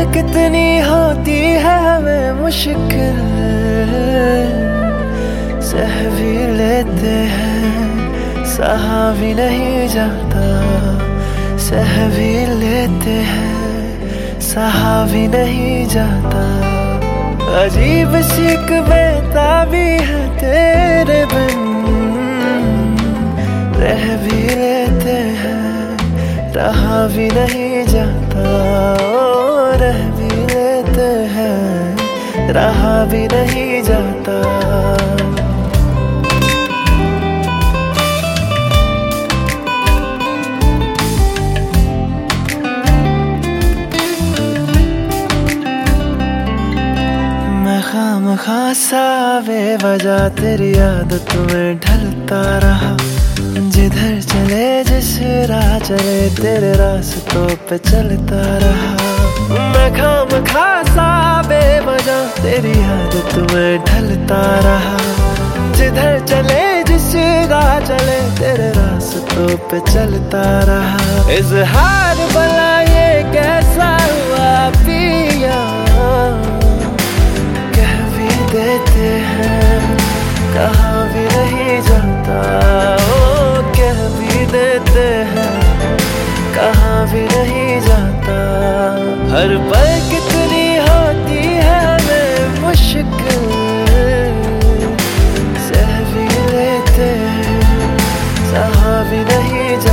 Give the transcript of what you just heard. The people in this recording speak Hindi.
कितनी होती है हमें मुश्किल, सह भी लेते हैं सहा भी नहीं जाता, सह भी लेते हैं सहा भी नहीं जाता। अजीब सी एक बेताबी है तेरे बिन, रह भी लेते हैं रहा भी नहीं जाता, रह भी लेते हैं रहा भी नहीं जाता। खामखा सा बेवजह तेरी आदत में ढलता रहा, जिधर चले जिस राह चले तेरे रास्तों पे चलता रहा। मैं खामखा सा बेवजह तेरी आदत में ढलता रहा, जिधर चले जिस राह चले तेरे रास्तों पे चलता रहा। इज़हार भला ये कैसा हुआ पिया, देते हैं कहाँ भी नहीं जाता, ओ कह भी देते हैं कहाँ भी नहीं जाता। हर पल कितनी होती है हमें मुश्किल, सह भी लेते हैं सहा भी नहीं जाता।